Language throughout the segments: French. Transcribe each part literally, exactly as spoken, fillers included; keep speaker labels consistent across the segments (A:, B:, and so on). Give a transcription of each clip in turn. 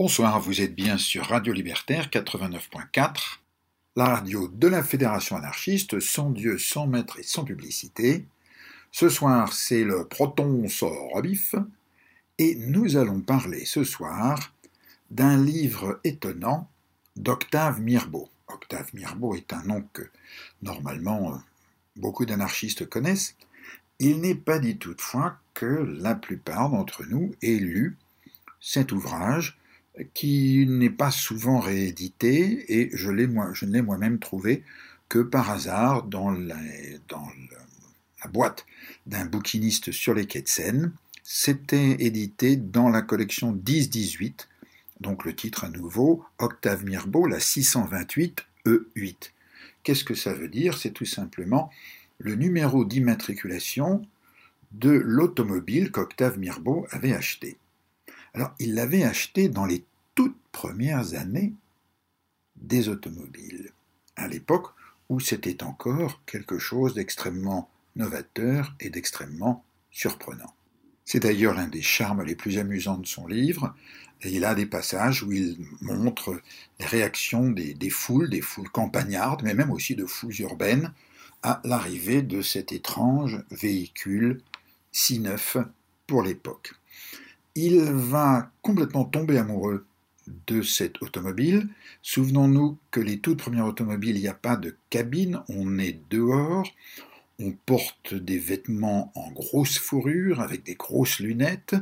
A: Bonsoir, vous êtes bien sur Radio Libertaire quatre-vingt-neuf point quatre, la radio de la Fédération anarchiste, sans Dieu, sans maître et sans publicité. Ce soir, c'est le Proton sort à bif, et nous allons parler ce soir d'un livre étonnant d'Octave Mirbeau. Octave Mirbeau est un nom que, normalement, beaucoup d'anarchistes connaissent. Il n'est pas dit toutefois que la plupart d'entre nous aient lu cet ouvrage, qui n'est pas souvent réédité, et je, l'ai, moi, je ne l'ai moi-même trouvé que par hasard dans la, dans le, la boîte d'un bouquiniste sur les quais de Seine. C'était édité dans la collection dix dix-huit, donc le titre à nouveau, Octave Mirbeau, la six cent vingt-huit E huit. Qu'est-ce que ça veut dire ? C'est tout simplement le numéro d'immatriculation de l'automobile qu'Octave Mirbeau avait acheté. Alors, il l'avait acheté dans les toutes premières années des automobiles, à l'époque où c'était encore quelque chose d'extrêmement novateur et d'extrêmement surprenant. C'est d'ailleurs l'un des charmes les plus amusants de son livre, et il a des passages où il montre les réactions des, des foules, des foules campagnardes, mais même aussi de foules urbaines, à l'arrivée de cet étrange véhicule si neuf pour l'époque. Il va complètement tomber amoureux de cette automobile. Souvenons-nous que les toutes premières automobiles, il n'y a pas de cabine, on est dehors, on porte des vêtements en grosse fourrure avec des grosses lunettes,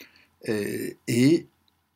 A: et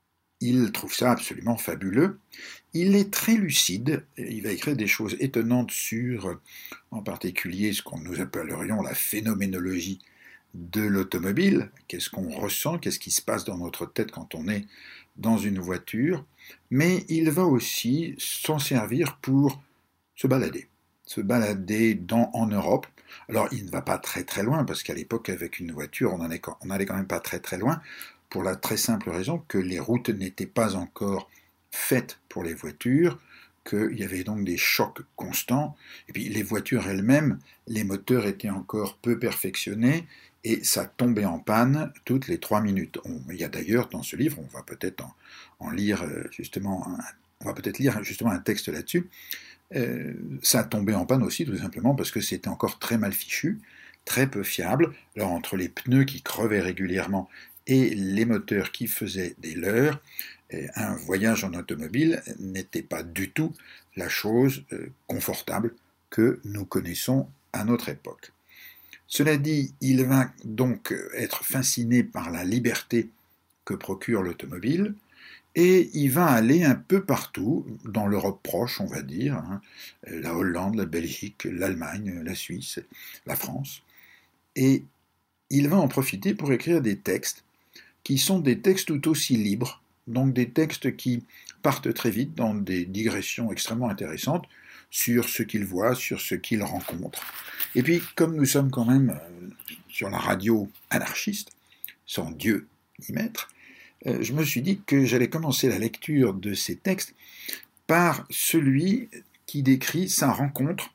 A: il trouve ça absolument fabuleux. Il est très lucide, il va écrire des choses étonnantes sur, en particulier, ce qu'on nous appellerions la phénoménologie de l'automobile, qu'est-ce qu'on ressent, qu'est-ce qui se passe dans notre tête quand on est dans une voiture, mais il va aussi s'en servir pour se balader, se balader dans, en Europe. Alors il ne va pas très très loin, parce qu'à l'époque avec une voiture, on n'allait on allait quand même pas très très loin, pour la très simple raison que les routes n'étaient pas encore faites pour les voitures, qu'il y avait donc des chocs constants, et puis les voitures elles-mêmes, les moteurs étaient encore peu perfectionnés, et ça tombait en panne toutes les trois minutes. On, il y a d'ailleurs dans ce livre, on va peut-être en, en lire justement, un, on va peut-être lire justement un texte là-dessus, euh, ça tombait en panne aussi tout simplement parce que c'était encore très mal fichu, très peu fiable. Alors entre les pneus qui crevaient régulièrement et les moteurs qui faisaient des leurres, un voyage en automobile n'était pas du tout la chose confortable que nous connaissons à notre époque. Cela dit, il va donc être fasciné par la liberté que procure l'automobile, et il va aller un peu partout, dans l'Europe proche, on va dire, hein, la Hollande, la Belgique, l'Allemagne, la Suisse, la France, et il va en profiter pour écrire des textes qui sont des textes tout aussi libres, donc des textes qui partent très vite dans des digressions extrêmement intéressantes sur ce qu'il voit, sur ce qu'il rencontre. Et puis, comme nous sommes quand même euh, sur la radio anarchiste, sans Dieu ni maître, euh, je me suis dit que j'allais commencer la lecture de ces textes par celui qui décrit sa rencontre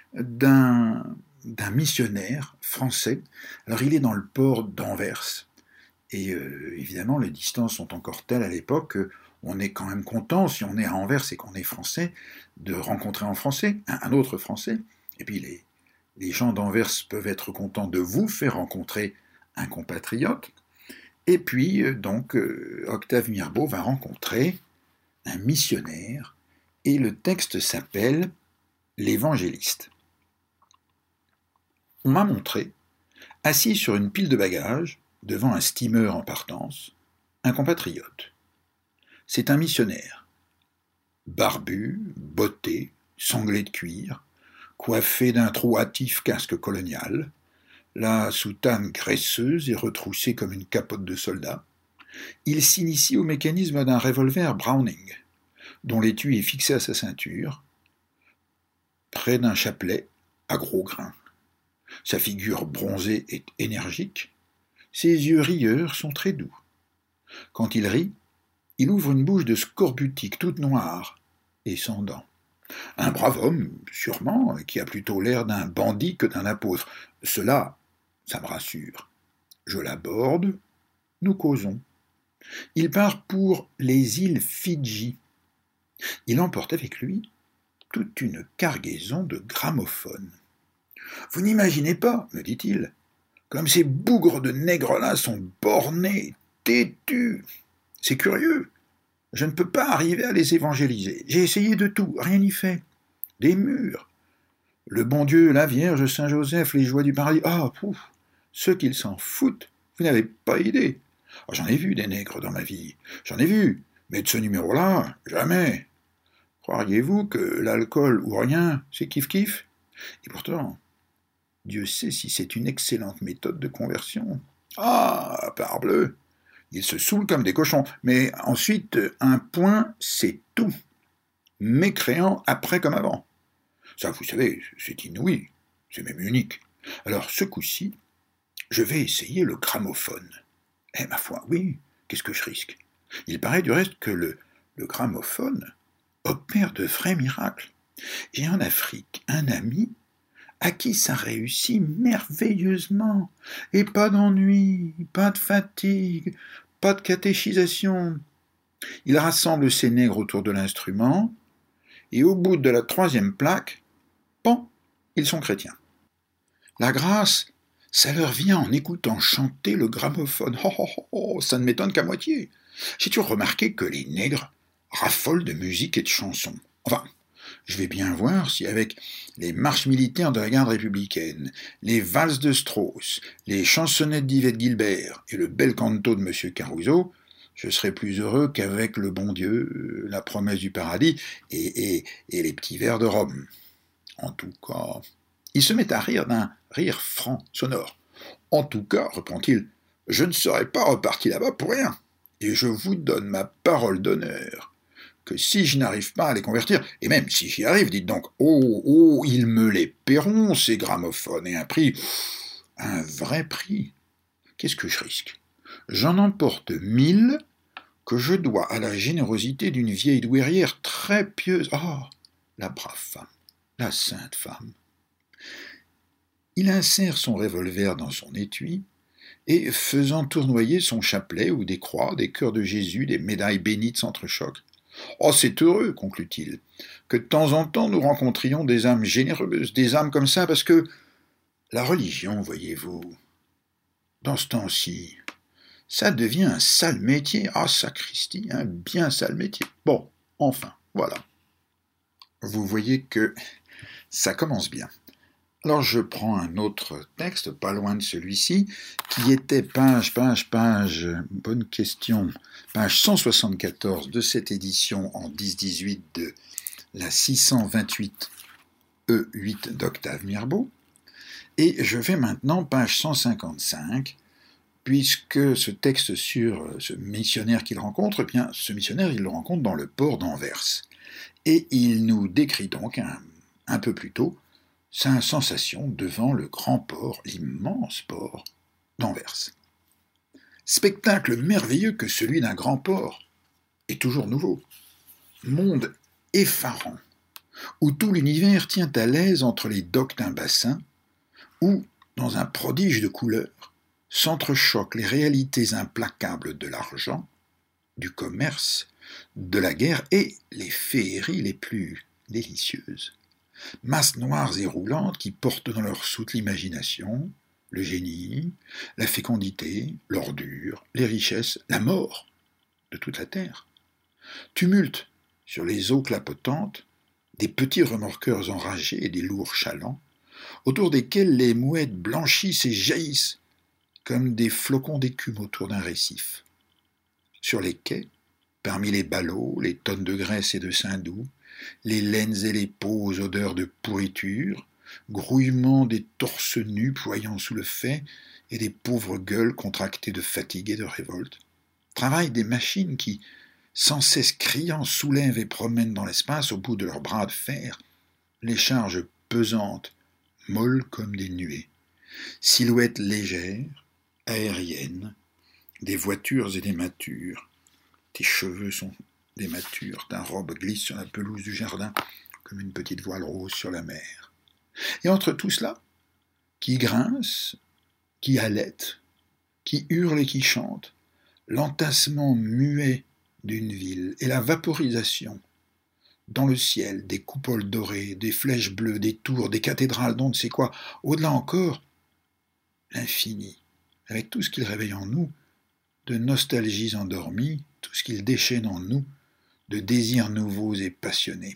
A: d'un, d'un missionnaire français. Alors, il est dans le port d'Anvers, et euh, évidemment, les distances sont encore telles à l'époque qu'on est quand même content, si on est à Anvers et qu'on est français, de rencontrer un Français, un, un autre Français. Et puis les, les gens d'Anvers peuvent être contents de vous faire rencontrer un compatriote. Et puis, euh, donc, euh, Octave Mirbeau va rencontrer un missionnaire, et le texte s'appelle « L'évangéliste ». On m'a montré, assis sur une pile de bagages, devant un steamer en partance, un compatriote. C'est un missionnaire, barbu, botté, sanglé de cuir, coiffé d'un trou hâtif casque colonial, la soutane graisseuse et retroussée comme une capote de soldat. Il s'initie au mécanisme d'un revolver Browning, dont l'étui est fixé à sa ceinture, près d'un chapelet à gros grains. Sa figure bronzée est énergique, ses yeux rieurs sont très doux. Quand il rit, il ouvre une bouche de scorbutique toute noire et sans dents. Un brave homme, sûrement, qui a plutôt l'air d'un bandit que d'un apôtre. Cela, ça me rassure. Je l'aborde, nous causons. Il part pour les îles Fidji. Il emporte avec lui toute une cargaison de gramophones. « Vous n'imaginez pas, me dit-il, comme ces bougres de nègres-là sont bornés, têtus. C'est curieux. Je ne peux pas arriver à les évangéliser. J'ai essayé de tout, rien n'y fait. Des murs. Le bon Dieu, la Vierge, Saint-Joseph, les joies du paradis. Ah, pouf, ceux qu'ils s'en foutent, vous n'avez pas idée. Oh, j'en ai vu des nègres dans ma vie, j'en ai vu, mais de ce numéro-là, jamais. Croiriez-vous que l'alcool ou rien, c'est kiff-kiff? Et pourtant, Dieu sait si c'est une excellente méthode de conversion. Ah, parbleu, ils se saoulent comme des cochons, mais ensuite, un point, c'est tout. Mécréant après comme avant. Ça, vous savez, c'est inouï, c'est même unique. Alors, ce coup-ci, je vais essayer le gramophone. Eh, ma foi, oui, qu'est-ce que je risque? Il paraît du reste que le, le gramophone opère de vrais miracles. J'ai en Afrique un ami à qui ça réussit merveilleusement, et pas d'ennui, pas de fatigue, pas de catéchisation. Il rassemble ses nègres autour de l'instrument, et au bout de la troisième plaque, pan, ils sont chrétiens. La grâce, ça leur vient en écoutant chanter le gramophone. Oh, oh, oh, oh, ça ne m'étonne qu'à moitié. J'ai toujours remarqué que les nègres raffolent de musique et de chansons. Enfin, je vais bien voir si avec les marches militaires de la garde républicaine, les valses de Strauss, les chansonnettes d'Yvette Gilbert et le bel canto de M. Caruso, je serai plus heureux qu'avec le bon Dieu, la promesse du paradis et, et, et les petits vers de Rome. En tout cas, il se met à rire d'un rire franc, sonore. En tout cas, reprend-il, je ne serais pas reparti là-bas pour rien. Et je vous donne ma parole d'honneur que si je n'arrive pas à les convertir, et même si j'y arrive, dites donc, oh, oh, ils me les paieront, ces gramophones, et un prix, un vrai prix. Qu'est-ce que je risque? J'en emporte mille que je dois à la générosité d'une vieille douairière très pieuse. Ah, oh, la brave femme, la sainte femme. Il insère son revolver dans son étui, et faisant tournoyer son chapelet où des croix, des cœurs de Jésus, des médailles bénites s'entrechoquent. « Oh, c'est heureux, conclut-il, que de temps en temps nous rencontrions des âmes généreuses, des âmes comme ça, parce que la religion, voyez-vous, dans ce temps-ci, ça devient un sale métier. Ah, sacristi, un bien sale métier. Bon, enfin, voilà. » Vous voyez que ça commence bien. Alors je prends un autre texte, pas loin de celui-ci, qui était page, page, page, bonne question, page cent soixante-quatorze de cette édition en dix dix-huit de la six cent vingt-huit E huit d'Octave Mirbeau, et je vais maintenant page cent cinquante-cinq, puisque ce texte sur ce missionnaire qu'il rencontre, eh bien ce missionnaire il le rencontre dans le port d'Anvers, et il nous décrit donc un, un peu plus tôt sa sensation devant le grand port, l'immense port d'Anvers. Spectacle merveilleux que celui d'un grand port, et toujours nouveau. Monde effarant, où tout l'univers tient à l'aise entre les docks d'un bassin, où, dans un prodige de couleurs, s'entrechoquent les réalités implacables de l'argent, du commerce, de la guerre et les féeries les plus délicieuses. Masses noires et roulantes qui portent dans leur soute l'imagination, le génie, la fécondité, l'ordure, les richesses, la mort de toute la terre. Tumulte sur les eaux clapotantes, des petits remorqueurs enragés et des lourds chalands, autour desquels les mouettes blanchissent et jaillissent comme des flocons d'écume autour d'un récif. Sur les quais, parmi les ballots, les tonnes de graisse et de saindoux, les laines et les peaux aux odeurs de pourriture, grouillement des torses nus ployant sous le fait et des pauvres gueules contractées de fatigue et de révolte, travaillent des machines qui, sans cesse criant, soulèvent et promènent dans l'espace au bout de leurs bras de fer les charges pesantes, molles comme des nuées, silhouettes légères, aériennes, des voitures et des matures. Tes cheveux sont des matures, ta robe glisse sur la pelouse du jardin comme une petite voile rose sur la mer. Et entre tout cela, qui grince, qui halète, qui hurle et qui chante, l'entassement muet d'une ville et la vaporisation dans le ciel des coupoles dorées, des flèches bleues, des tours, des cathédrales, d'on ne sait quoi, au-delà encore, l'infini, avec tout ce qu'il réveille en nous, de nostalgies endormies, tout ce qu'il déchaîne en nous, de désirs nouveaux et passionnés.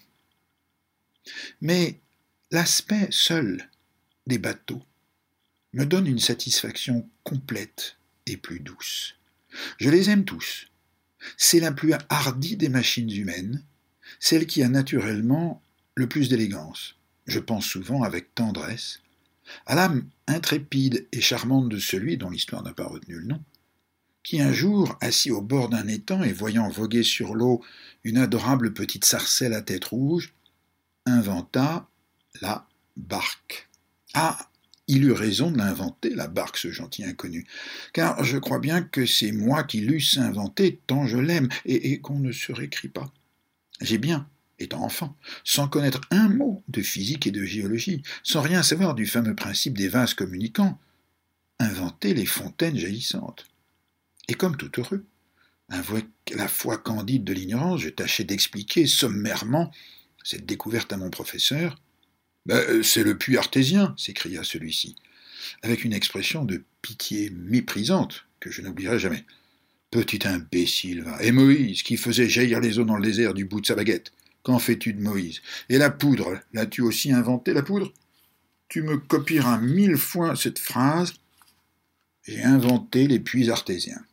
A: Mais l'aspect seul des bateaux me donne une satisfaction complète et plus douce. Je les aime tous. C'est la plus hardie des machines humaines, celle qui a naturellement le plus d'élégance. Je pense souvent avec tendresse à l'âme intrépide et charmante de celui dont l'histoire n'a pas retenu le nom, qui un jour, assis au bord d'un étang et voyant voguer sur l'eau une adorable petite sarcelle à tête rouge, inventa la barque. Ah, il eut raison de l'inventer, la barque, ce gentil inconnu, car je crois bien que c'est moi qui l'eusse inventé tant je l'aime, et, et qu'on ne se récrie pas. J'ai bien, étant enfant, sans connaître un mot de physique et de géologie, sans rien savoir du fameux principe des vases communicants, inventé les fontaines jaillissantes. Et comme tout heureux, avec la foi candide de l'ignorance, je tâchais d'expliquer sommairement cette découverte à mon professeur. Ben, « C'est le puits artésien », s'écria celui-ci, avec une expression de pitié méprisante que je n'oublierai jamais. « Petit imbécile, va. Et Moïse, qui faisait jaillir les eaux dans le désert du bout de sa baguette, qu'en fais-tu de Moïse? Et la poudre, l'as-tu aussi inventée, la poudre? Tu me copieras mille fois cette phrase. J'ai inventé les puits artésiens.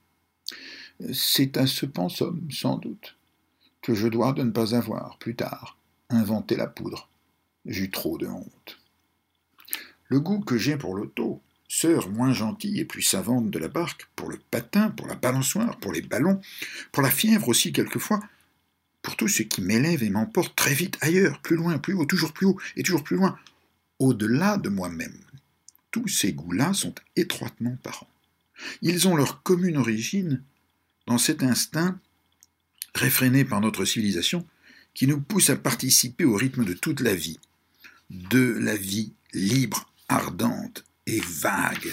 A: C'est à ce pensum, sans doute, que je dois de ne pas avoir, plus tard, inventé la poudre. J'eus trop de honte. Le goût que j'ai pour l'auto, sœur moins gentille et plus savante de la barque, pour le patin, pour la balançoire, pour les ballons, pour la fièvre aussi quelquefois, pour tout ce qui m'élève et m'emporte très vite ailleurs, plus loin, plus haut, toujours plus haut et toujours plus loin, au-delà de moi-même. Tous ces goûts-là sont étroitement parents. Ils ont leur commune origine dans cet instinct réfréné par notre civilisation qui nous pousse à participer au rythme de toute la vie, de la vie libre, ardente et vague,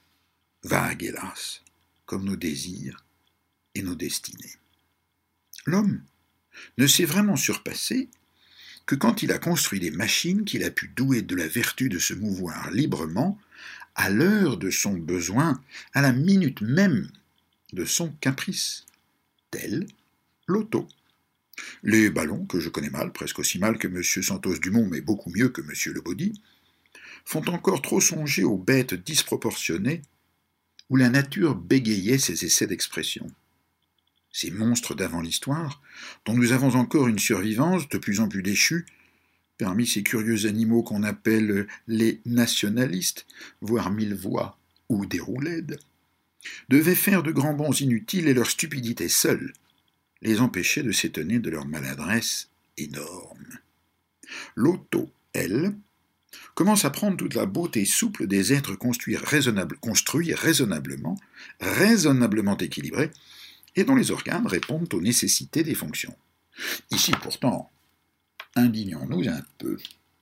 A: vague hélas, comme nos désirs et nos destinées. L'homme ne s'est vraiment surpassé que quand il a construit des machines qu'il a pu douer de la vertu de se mouvoir librement à l'heure de son besoin, à la minute même de son caprice, tel l'auto. Les ballons, que je connais mal, presque aussi mal que M. Santos-Dumont, mais beaucoup mieux que M. Le Baudy, font encore trop songer aux bêtes disproportionnées où la nature bégayait ses essais d'expression. Ces monstres d'avant l'histoire, dont nous avons encore une survivance de plus en plus déchue, parmi ces curieux animaux qu'on appelle les nationalistes, voire mille voix ou des roulèdes, devaient faire de grands bonds inutiles et leur stupidité seule les empêchait de s'étonner de leur maladresse énorme. L'auto, elle, commence à prendre toute la beauté souple des êtres construits, raisonnable, construits raisonnablement, raisonnablement équilibrés, et dont les organes répondent aux nécessités des fonctions. Ici, pourtant, indignons-nous un peu.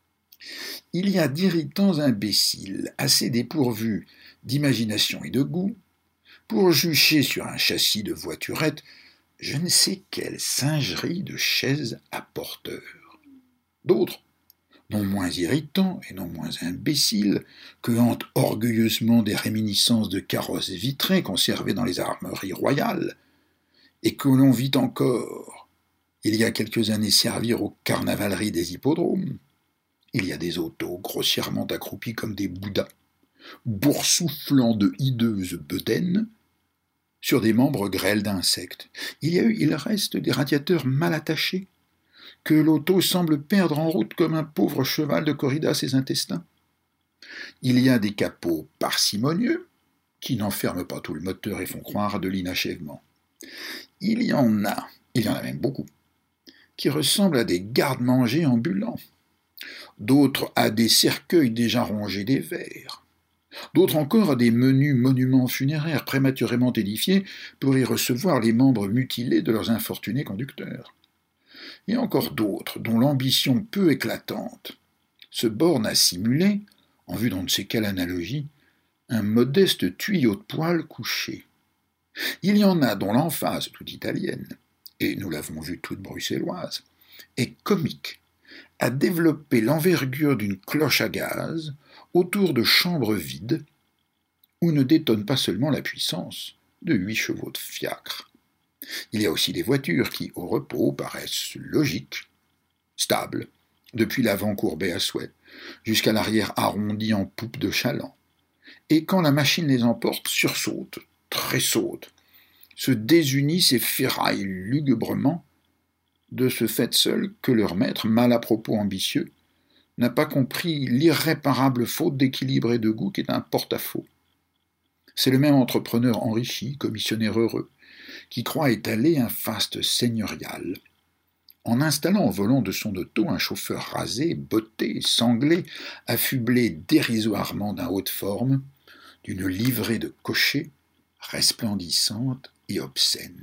A: Il y a d'irritants imbéciles, assez dépourvus d'imagination et de goût, pour jucher sur un châssis de voiturette je ne sais quelle singerie de chaises à porteurs. D'autres, non moins irritants et non moins imbéciles, que hantent orgueilleusement des réminiscences de carrosses vitrées conservées dans les armeries royales, et que l'on vit encore, il y a quelques années, servir aux carnavaleries des hippodromes. Il y a des autos grossièrement accroupis comme des bouddhas, boursouflant de hideuses bedaines, sur des membres grêles d'insectes. Il y a eu, il reste des radiateurs mal attachés, que l'auto semble perdre en route comme un pauvre cheval de corrida à ses intestins. Il y a des capots parcimonieux, qui n'enferment pas tout le moteur et font croire à de l'inachèvement. Il y en a, il y en a même beaucoup, qui ressemblent à des gardes-manger ambulants, d'autres à des cercueils déjà rongés des vers, d'autres encore à des menus monuments funéraires prématurément édifiés pour y recevoir les membres mutilés de leurs infortunés conducteurs. Et encore d'autres dont l'ambition peu éclatante se borne à simuler, en vue d'on ne sait quelle analogie, un modeste tuyau de poêle couché. Il y en a dont l'emphase toute italienne, et nous l'avons vu toute bruxelloise, est comique, à développer l'envergure d'une cloche à gaz autour de chambres vides où ne détonne pas seulement la puissance de huit chevaux de fiacre. Il y a aussi des voitures qui, au repos, paraissent logiques, stables, depuis l'avant courbé à souhait, jusqu'à l'arrière arrondi en poupe de chaland. Et quand la machine les emporte, sursautent, tressautent, se désunissent et ferraillent lugubrement, de ce fait seul que leur maître, mal à propos ambitieux, n'a pas compris l'irréparable faute d'équilibre et de goût qu'est un porte-à-faux. C'est le même entrepreneur enrichi, commissionnaire heureux, qui croit étaler un faste seigneurial, en installant au volant de son auto un chauffeur rasé, botté, sanglé, affublé dérisoirement d'un haut de forme, d'une livrée de cocher resplendissante et obscène.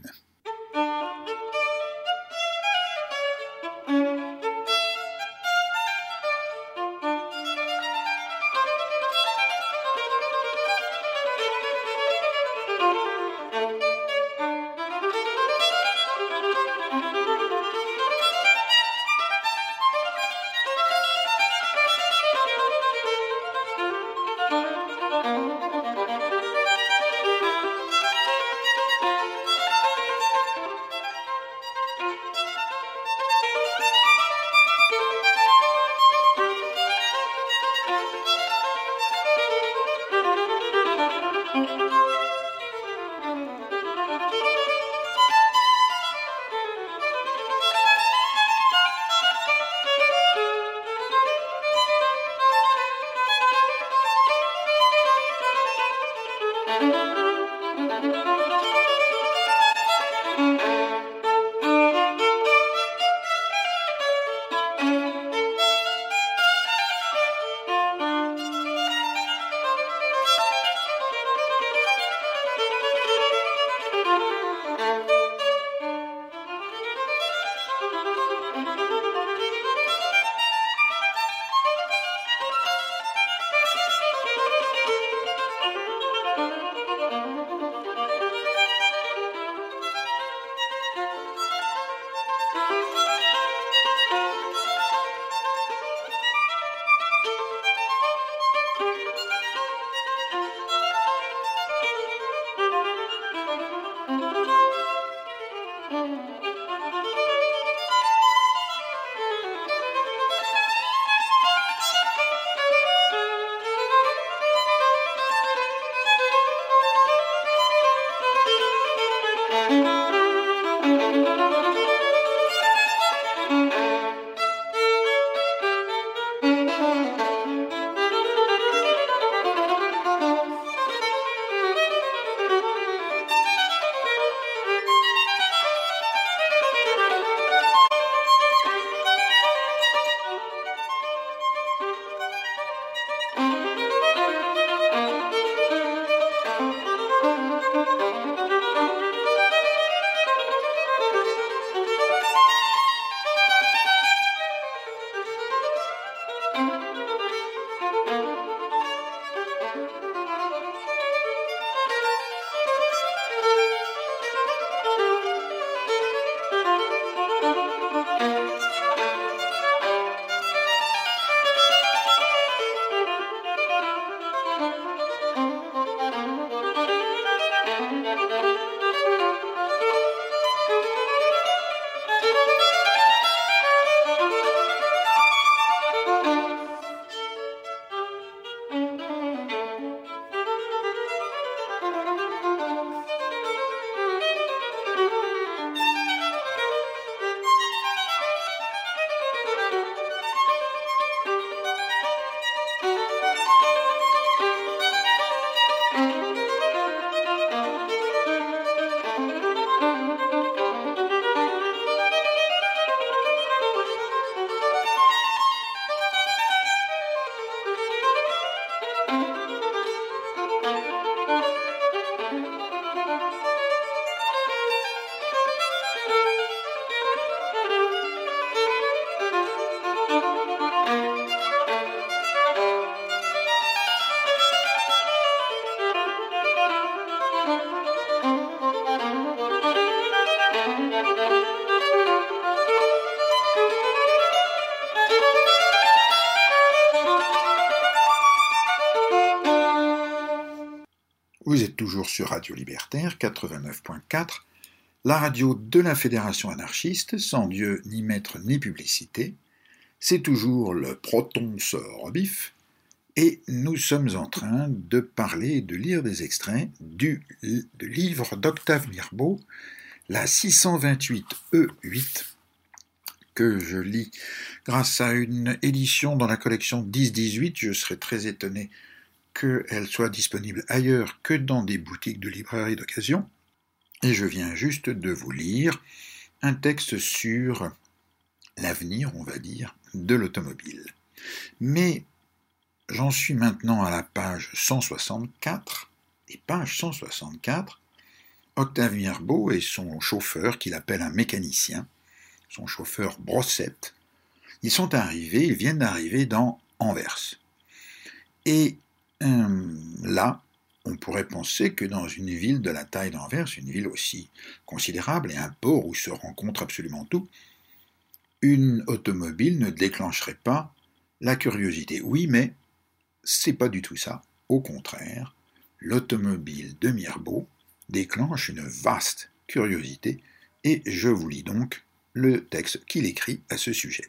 A: êtes toujours sur Radio Libertaire quatre-vingt-neuf point quatre, la radio de la Fédération anarchiste, sans Dieu ni maître ni publicité. C'est toujours le proton sort au bif, et nous sommes en train de parler et de lire des extraits du, du livre d'Octave Mirbeau, la six cent vingt-huit E huit, que je lis grâce à une édition dans la collection dix dix-huit. Je serais très étonné qu'elle soit disponible ailleurs que dans des boutiques de librairie d'occasion. Et je viens juste de vous lire un texte sur l'avenir, on va dire, de l'automobile. Mais j'en suis maintenant à la page cent soixante-quatre, et page cent soixante-quatre, Octave Mirbeau et son chauffeur, qu'il appelle un mécanicien, son chauffeur Brossette, ils sont arrivés, ils viennent d'arriver dans Anvers. Et euh, là, on pourrait penser que dans une ville de la taille d'Anvers, une ville aussi considérable et un port où se rencontre absolument tout, une automobile ne déclencherait pas la curiosité. Oui, mais c'est pas du tout ça. Au contraire, l'automobile de Mirbeau déclenche une vaste curiosité, et je vous lis donc le texte qu'il écrit à ce sujet.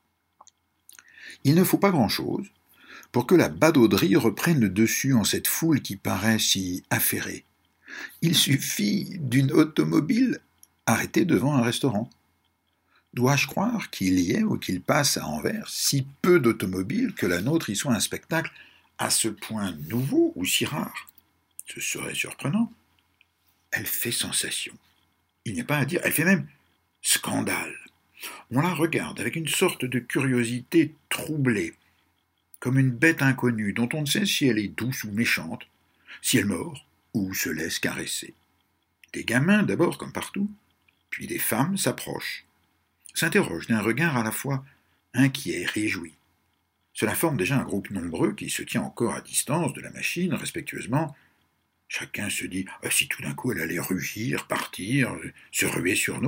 A: Il ne faut pas grand-chose pour que la badauderie reprenne le dessus en cette foule qui paraît si affairée. Il suffit d'une automobile arrêtée devant un restaurant. Dois-je croire qu'il y ait ou qu'il passe à Anvers si peu d'automobiles que la nôtre y soit un spectacle à ce point nouveau ou si rare? Ce serait surprenant. Elle fait sensation. Il n'y a pas à dire, elle fait même scandale. On la regarde avec une sorte de curiosité troublée, comme une bête inconnue dont on ne sait si elle est douce ou méchante, si elle mord ou se laisse caresser. Des gamins d'abord, comme partout, puis des femmes s'approchent, s'interrogent d'un regard à la fois inquiet et réjoui. Cela forme déjà un groupe nombreux qui se tient encore à distance de la machine, respectueusement. Chacun se dit ah, « si tout d'un coup elle allait rugir, partir, se ruer sur nous ».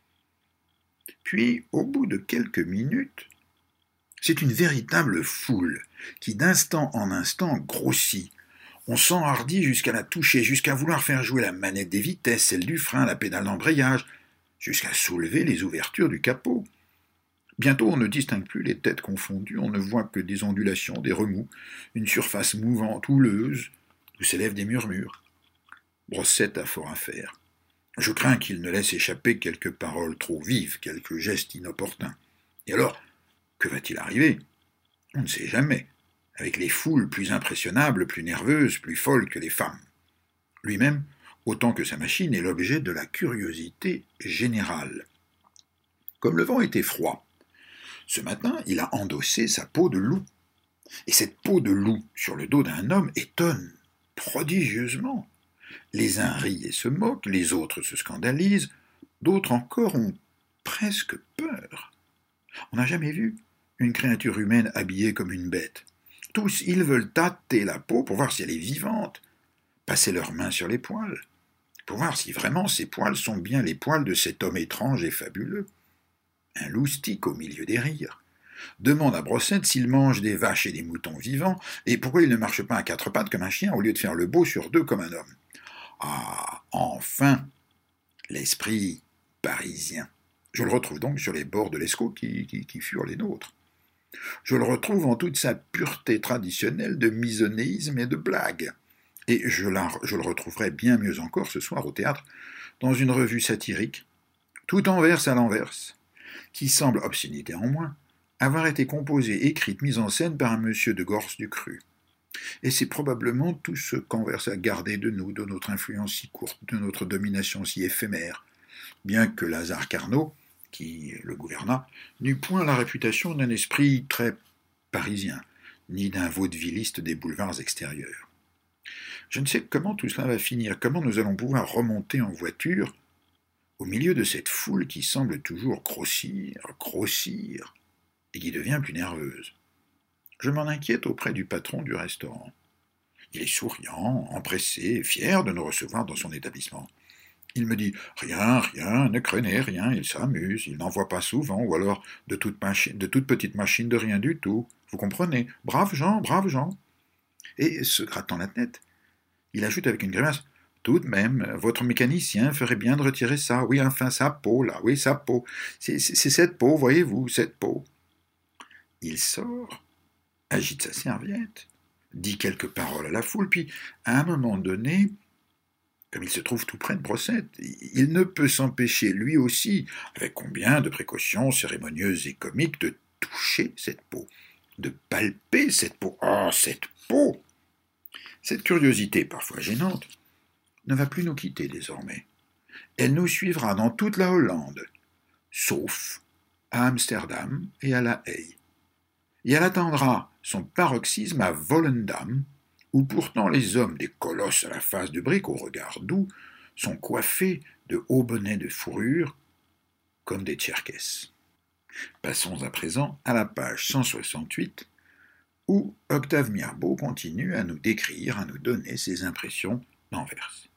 A: Puis, au bout de quelques minutes, c'est une véritable foule qui d'instant en instant grossit. On s'enhardit jusqu'à la toucher, jusqu'à vouloir faire jouer la manette des vitesses, celle du frein, la pédale d'embrayage, jusqu'à soulever les ouvertures du capot. Bientôt on ne distingue plus les têtes confondues, on ne voit que des ondulations, des remous, une surface mouvante, houleuse, où s'élèvent des murmures. Brossette a fort à faire. Je crains qu'il ne laisse échapper quelques paroles trop vives, quelques gestes inopportuns. Et alors, que va-t-il arriver? On ne sait jamais, avec les foules plus impressionnables, plus nerveuses, plus folles que les femmes. Lui-même, autant que sa machine, est l'objet de la curiosité générale. Comme le vent était froid, ce matin, il a endossé sa peau de loup. Et cette peau de loup sur le dos d'un homme étonne prodigieusement. Les uns rient et se moquent, les autres se scandalisent, d'autres encore ont presque peur. On n'a jamais vu une créature humaine habillée comme une bête. Tous, ils veulent tâter la peau pour voir si elle est vivante, passer leurs mains sur les poils, pour voir si vraiment ces poils sont bien les poils de cet homme étrange et fabuleux. Un loustic au milieu des rires demande à Brossette s'il mange des vaches et des moutons vivants, et pourquoi il ne marche pas à quatre pattes comme un chien au lieu de faire le beau sur deux comme un homme. Ah, enfin, l'esprit parisien. Je le retrouve donc sur les bords de l'Escaut qui, qui, qui furent les nôtres. Je le retrouve en toute sa pureté traditionnelle de misonéisme et de blague. Et je, la, je le retrouverai bien mieux encore ce soir au théâtre, dans une revue satirique, tout Anvers à l'Anvers, qui semble, obscénité en moins, avoir été composée, écrite, mise en scène par un monsieur de Gorce du Cru. Et c'est probablement tout ce qu'Anvers a gardé de nous, de notre influence si courte, de notre domination si éphémère, bien que Lazare Carnot, qui le gouverna, n'eut point la réputation d'un esprit très parisien, ni d'un vaudevilliste des boulevards extérieurs. Je ne sais comment tout cela va finir, comment nous allons pouvoir remonter en voiture au milieu de cette foule qui semble toujours grossir, grossir, et qui devient plus nerveuse. Je m'en inquiète auprès du patron du restaurant. Il est souriant, empressé, fier de nous recevoir dans son établissement. Il me dit « Rien, rien, ne craignez rien, il s'amuse, il n'en voit pas souvent, ou alors de toutes de toute petites machines de rien du tout. Vous comprenez? Braves gens, braves gens. » Et, se grattant la tête, Il ajoute avec une grimace « Tout de même, votre mécanicien ferait bien de retirer ça. Oui, enfin, sa peau, là, oui, sa peau. C'est, c'est, c'est cette peau, voyez-vous, cette peau. » Il sort, agite sa serviette, dit quelques paroles à la foule, puis, à un moment donné, comme il se trouve tout près de Brossette, il ne peut s'empêcher, lui aussi, avec combien de précautions cérémonieuses et comiques, de toucher cette peau, de palper cette peau. Oh, cette peau! Cette curiosité, parfois gênante, ne va plus nous quitter désormais. Elle nous suivra dans toute la Hollande, sauf à Amsterdam et à La Haye. Et elle atteindra son paroxysme à Volendam, où pourtant les hommes des colosses à la face de brique, au regard doux, sont coiffés de hauts bonnets de fourrure comme des Tcherkesses. Passons à présent à la page cent soixante-huit, où Octave Mirbeau continue à nous décrire, à nous donner ses impressions d'Anvers.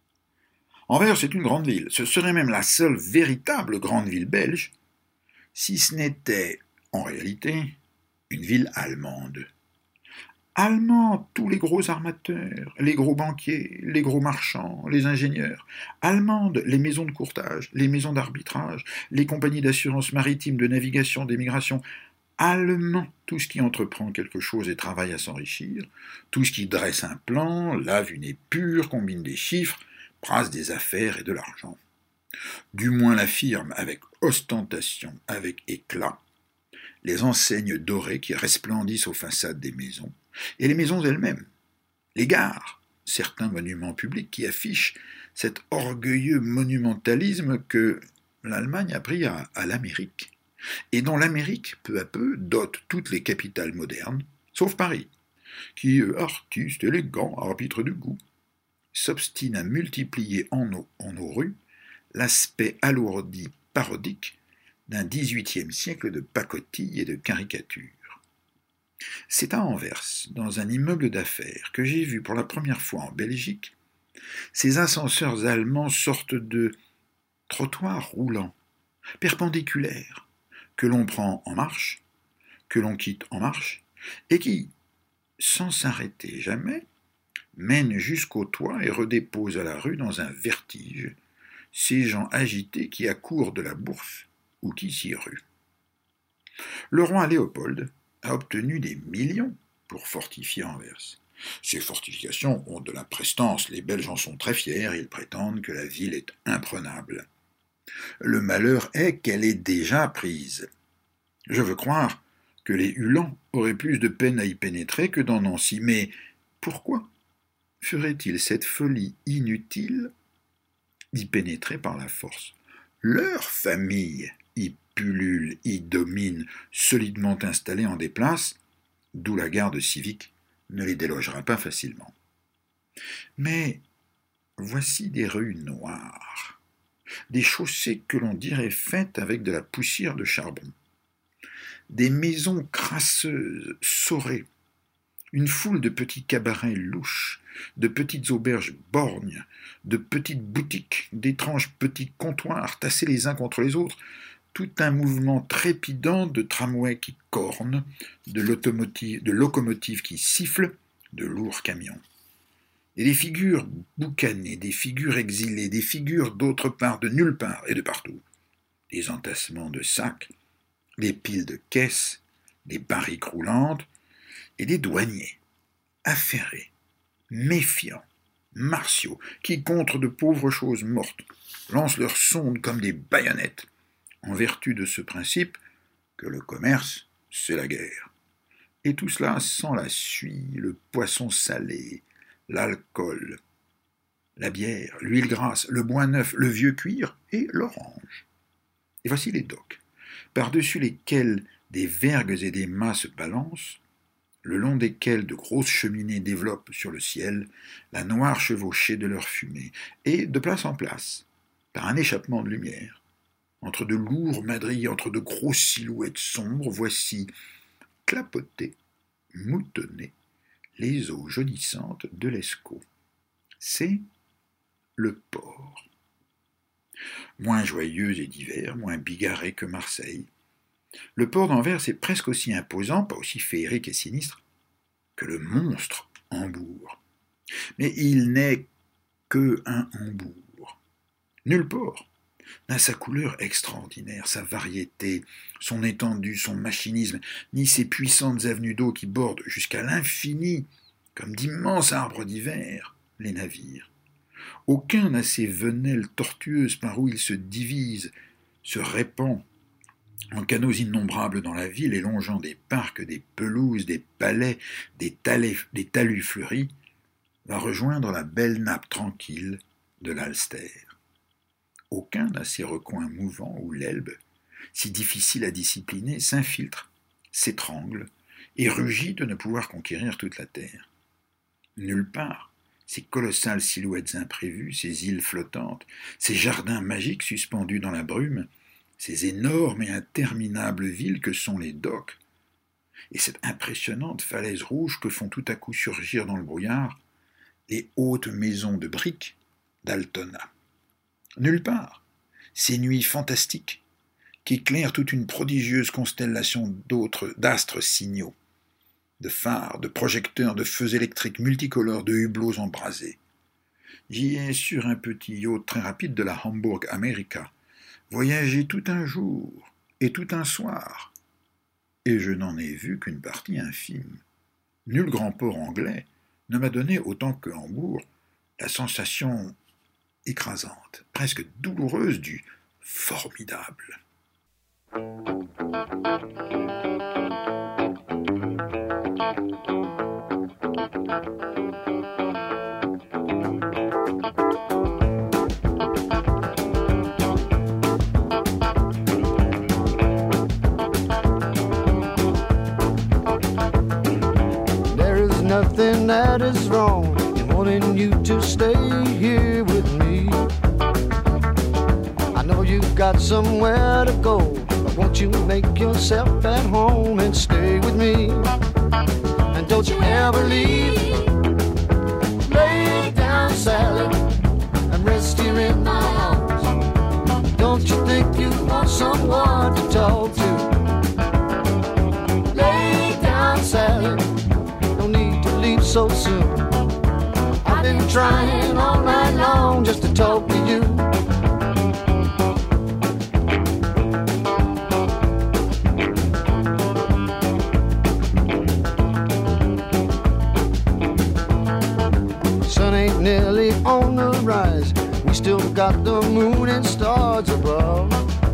A: Anvers est une grande ville, ce serait même la seule véritable grande ville belge, si ce n'était, en réalité, une ville allemande. Allemands, tous les gros armateurs, les gros banquiers, les gros marchands, les ingénieurs. Allemandes, les maisons de courtage, les maisons d'arbitrage, les compagnies d'assurance maritime, de navigation, d'émigration. Allemands, tout ce qui entreprend quelque chose et travaille à s'enrichir, tout ce qui dresse un plan, lave une épure, combine des chiffres, brasse des affaires et de l'argent. Du moins l'affirme avec ostentation, avec éclat, les enseignes dorées qui resplendissent aux façades des maisons, et les maisons elles-mêmes, les gares, certains monuments publics qui affichent cet orgueilleux monumentalisme que l'Allemagne a pris à, à l'Amérique, et dont l'Amérique, peu à peu, dote toutes les capitales modernes, sauf Paris, qui, artiste élégant, arbitre de goût, s'obstine à multiplier en nos, en nos rues l'aspect alourdi, parodique, d'un dix-huitième siècle de pacotille et de caricature. C'est à Anvers, dans un immeuble d'affaires, que j'ai vu pour la première fois en Belgique ces ascenseurs allemands sortent de trottoirs roulants, perpendiculaires, que l'on prend en marche, que l'on quitte en marche, et qui, sans s'arrêter jamais, mènent jusqu'au toit et redéposent à la rue dans un vertige ces gens agités qui accourent de la bourse ou qui s'y ruent. Le roi Léopold a obtenu des millions pour fortifier Anvers. Ces fortifications ont de la prestance, les Belges en sont très fiers, ils prétendent que la ville est imprenable. Le malheur est qu'elle est déjà prise. Je veux croire que les Uhlans auraient plus de peine à y pénétrer que dans Nancy, mais pourquoi ferait-ils cette folie inutile d'y pénétrer par la force? Leur famille y pullule, y domine, solidement installée en des places, d'où la garde civique ne les délogera pas facilement. Mais voici des rues noires, des chaussées que l'on dirait faites avec de la poussière de charbon, des maisons crasseuses, saurées, une foule de petits cabarets louches, de petites auberges borgnes, de petites boutiques, d'étranges petits comptoirs tassés les uns contre les autres, tout un mouvement trépidant de tramways qui cornent, de, de locomotives qui sifflent, de lourds camions. Et des figures boucanées, des figures exilées, des figures d'autre part, de nulle part et de partout. Des entassements de sacs, des piles de caisses, des barriques roulantes, et des douaniers, affairés, méfiants, martiaux, qui, contre de pauvres choses mortes, lancent leurs sondes comme des baïonnettes, en vertu de ce principe que le commerce, c'est la guerre. Et tout cela sans la suie, le poisson salé, l'alcool, la bière, l'huile grasse, le bois neuf, le vieux cuir et l'orange. Et voici les docks, par-dessus lesquels des vergues et des mâts se balancent, le long desquels de grosses cheminées développent sur le ciel la noire chevauchée de leur fumée, et de place en place, par un échappement de lumière, entre de lourds madriers, entre de grosses silhouettes sombres, voici clapoter, moutonner, les eaux jaunissantes de l'Escaut. C'est le port. Moins joyeux et divers, moins bigarré que Marseille, le port d'Anvers est presque aussi imposant, pas aussi féerique et sinistre, que le monstre Hambourg. Mais il n'est que un Hambourg. Nulle part n'a sa couleur extraordinaire, sa variété, son étendue, son machinisme, ni ses puissantes avenues d'eau qui bordent jusqu'à l'infini, comme d'immenses arbres d'hiver, les navires. Aucun n'a ces venelles tortueuses par où il se divise, se répand, en canaux innombrables dans la ville et longeant des parcs, des pelouses, des palais, des, talais, des talus fleuris, va rejoindre la belle nappe tranquille de l'Alster. Aucun n'a ces recoins mouvants où l'Elbe, si difficile à discipliner, s'infiltre, s'étrangle et rugit de ne pouvoir conquérir toute la terre. Nulle part, ces colossales silhouettes imprévues, ces îles flottantes, ces jardins magiques suspendus dans la brume, ces énormes et interminables villes que sont les docks, et cette impressionnante falaise rouge que font tout à coup surgir dans le brouillard les hautes maisons de briques d'Altona. Nulle part, ces nuits fantastiques qui éclairent toute une prodigieuse constellation d'autres, d'astres signaux, de phares, de projecteurs, de feux électriques multicolores, de hublots embrasés. J'y ai sur un petit yacht très rapide de la Hamburg America voyagé tout un jour et tout un soir, et je n'en ai vu qu'une partie infime. Nul grand port anglais ne m'a donné autant que Hambourg la sensation écrasante, presque douloureuse du formidable.
B: Nothing that is wrong in wanting you to stay here with me. I know you've got somewhere to go, but won't you make yourself at home and stay with me? And don't you ever leave. Lay down, Sally, and rest here in my arms. Don't you think you want someone to talk to? Lay down, Sally, so soon. I've been trying all night long just to talk to you. Sun ain't nearly on the rise. We still got the moon and stars above.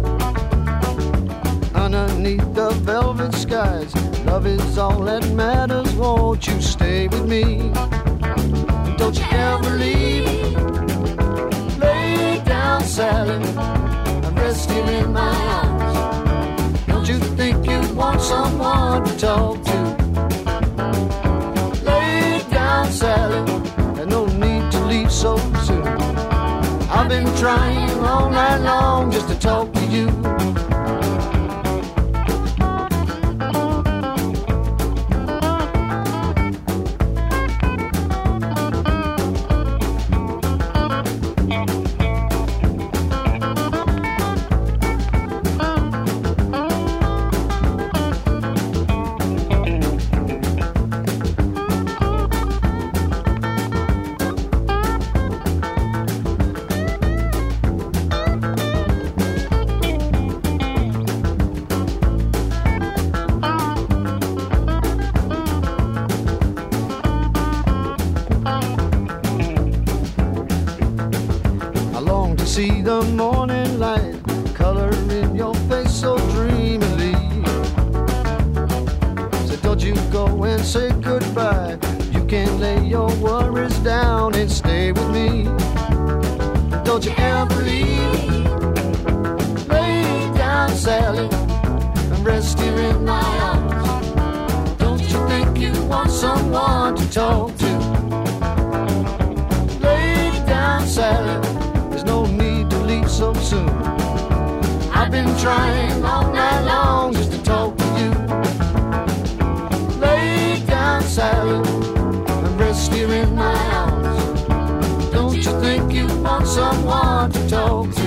B: Underneath the velvet skies, love is all that matters. Won't you stay with me? Don't you ever leave. Lay down, Sally, and rest here in my arms. Don't you think you want someone to talk to? Lay down, Sally, and no need to leave so soon. I've been trying all night long just to talk to you. See the morning light color in your face so dreamily. So don't you go and say goodbye. You can lay your worries down and stay with me. Don't you ever leave. Lay down, Sally, and rest here in my arms. Don't you think you want someone to talk to? Lay down, Sally, no need to leave so soon. I've been trying all night long just to talk to you. Lay down, Sally, and rest here in my arms. Don't you think you want someone to talk to?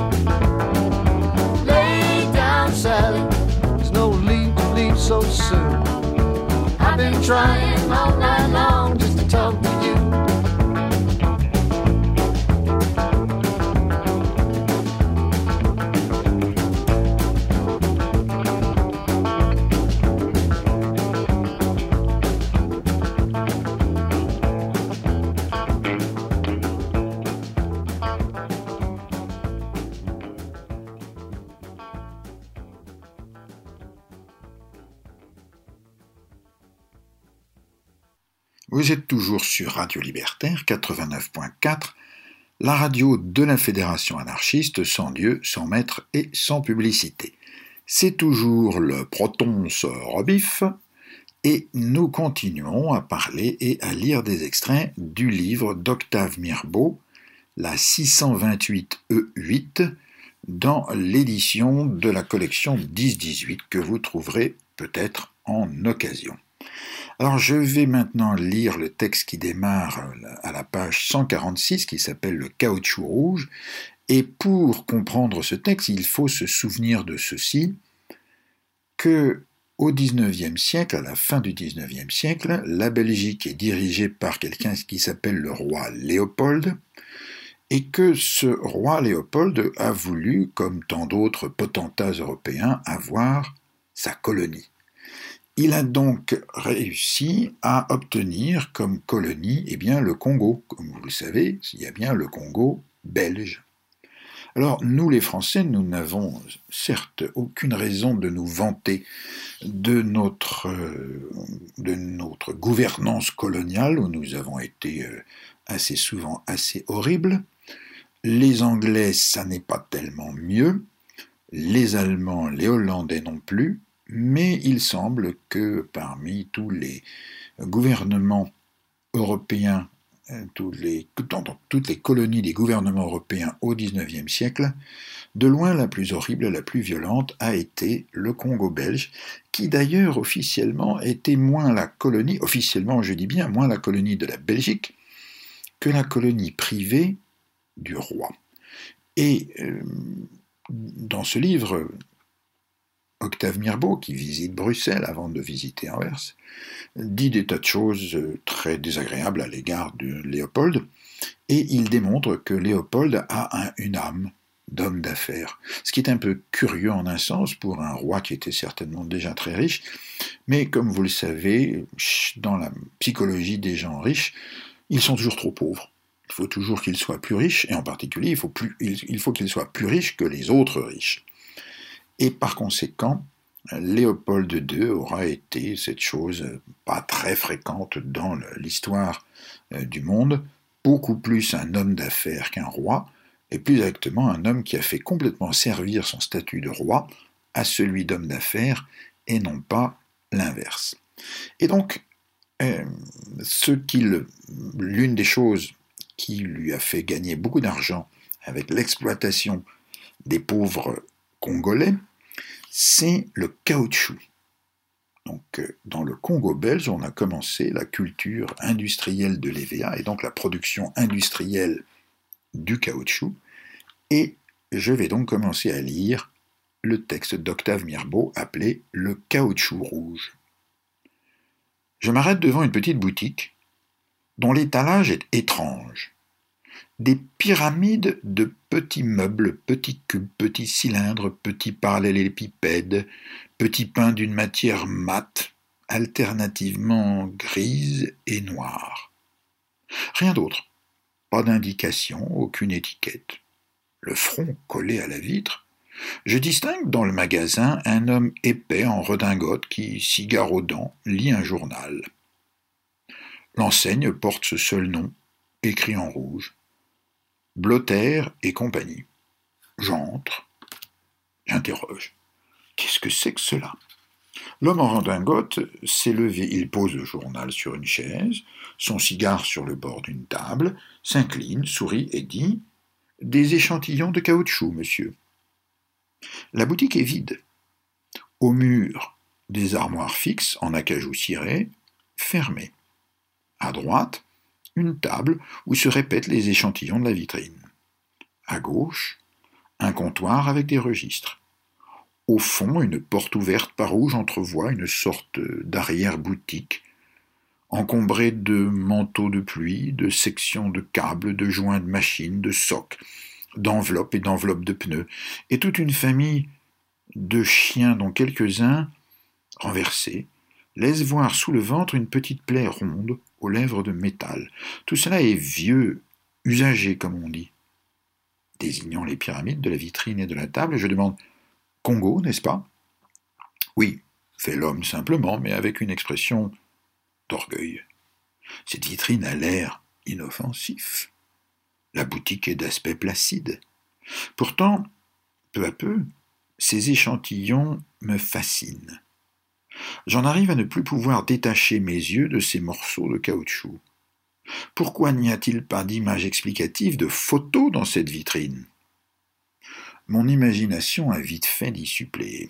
B: Lay down, Sally, there's no need to leave so soon. I've been trying all night long just to talk to you.
A: Vous êtes toujours sur Radio Libertaire quatre-vingt-neuf point quatre, la radio de la Fédération anarchiste, sans Dieu, sans maître et sans publicité. C'est toujours le Proton Robif, et nous continuons à parler et à lire des extraits du livre d'Octave Mirbeau, la six cent vingt-huit E huit, dans l'édition de la collection dix dix-huit que vous trouverez peut-être en occasion. Alors je vais maintenant lire le texte qui démarre à la page cent quarante-six qui s'appelle « Le caoutchouc rouge » et pour comprendre ce texte, il faut se souvenir de ceci, que au dix-neuvième siècle, à la fin du dix-neuvième siècle, la Belgique est dirigée par quelqu'un qui s'appelle le roi Léopold, et que ce roi Léopold a voulu, comme tant d'autres potentats européens, avoir sa colonie. Il a donc réussi à obtenir comme colonie eh bien, le Congo. Comme vous le savez, il y a bien le Congo belge. Alors, nous les Français, nous n'avons certes aucune raison de nous vanter de notre, euh, de notre gouvernance coloniale, où nous avons été euh, assez souvent assez horribles. Les Anglais, ça n'est pas tellement mieux. Les Allemands, les Hollandais non plus. Mais il semble que parmi tous les gouvernements européens, tous les, dans, dans toutes les colonies des gouvernements européens au dix-neuvième siècle, de loin la plus horrible, la plus violente a été le Congo belge, qui d'ailleurs officiellement était moins la colonie, officiellement je dis bien moins la colonie de la Belgique, que la colonie privée du roi. Et euh, dans ce livre, Octave Mirbeau, qui visite Bruxelles avant de visiter Anvers, dit des tas de choses très désagréables à l'égard de Léopold, et il démontre que Léopold a un, une âme d'homme d'affaires, ce qui est un peu curieux en un sens pour un roi qui était certainement déjà très riche, mais comme vous le savez, dans la psychologie des gens riches, ils sont toujours trop pauvres. Il faut toujours qu'ils soient plus riches, et en particulier, il faut, plus, il, il faut qu'ils soient plus riches que les autres riches. Et par conséquent, Léopold deux aura été cette chose pas très fréquente dans l'histoire du monde, beaucoup plus un homme d'affaires qu'un roi, et plus exactement un homme qui a fait complètement servir son statut de roi à celui d'homme d'affaires, et non pas l'inverse. Et donc, euh, ce qu'il, l'une des choses qui lui a fait gagner beaucoup d'argent avec l'exploitation des pauvres Congolais, c'est le caoutchouc. Donc, dans le Congo belge, on a commencé la culture industrielle de l'E V A, et donc la production industrielle du caoutchouc, et je vais donc commencer à lire le texte d'Octave Mirbeau appelé « Le caoutchouc rouge ». Je m'arrête devant une petite boutique dont l'étalage est étrange. Des pyramides de petits meubles, petits cubes, petits cylindres, petits parallélépipèdes, petits pains d'une matière mate, alternativement grise et noire. Rien d'autre. Pas d'indication, aucune étiquette. Le front collé à la vitre, je distingue dans le magasin un homme épais en redingote qui, cigare aux dents, lit un journal. L'enseigne porte ce seul nom, écrit en rouge. Blotter et compagnie. J'entre. J'interroge. Qu'est-ce que c'est que cela ? L'homme en redingote s'est levé. Il pose le journal sur une chaise, son cigare sur le bord d'une table, s'incline, sourit et dit « Des échantillons de caoutchouc, monsieur. » La boutique est vide. Au mur, des armoires fixes en acajou ciré, fermées. À droite, une table où se répètent les échantillons de la vitrine. À gauche, un comptoir avec des registres. Au fond, une porte ouverte par où j'entrevois une sorte d'arrière-boutique, encombrée de manteaux de pluie, de sections de câbles, de joints de machines, de socs, d'enveloppes et d'enveloppes de pneus, et toute une famille de chiens dont quelques-uns, renversés, laissent voir sous le ventre une petite plaie ronde aux lèvres de métal. Tout cela est vieux, usagé comme on dit. Désignant les pyramides de la vitrine et de la table, je demande « Congo, n'est-ce pas ?» « Oui, fait l'homme simplement, mais avec une expression d'orgueil. Cette vitrine a l'air inoffensif. La boutique est d'aspect placide. Pourtant, peu à peu, ces échantillons me fascinent. J'en arrive à ne plus pouvoir détacher mes yeux de ces morceaux de caoutchouc. Pourquoi n'y a-t-il pas d'image explicative, de photos dans cette vitrine ? Mon imagination a vite fait d'y suppléer.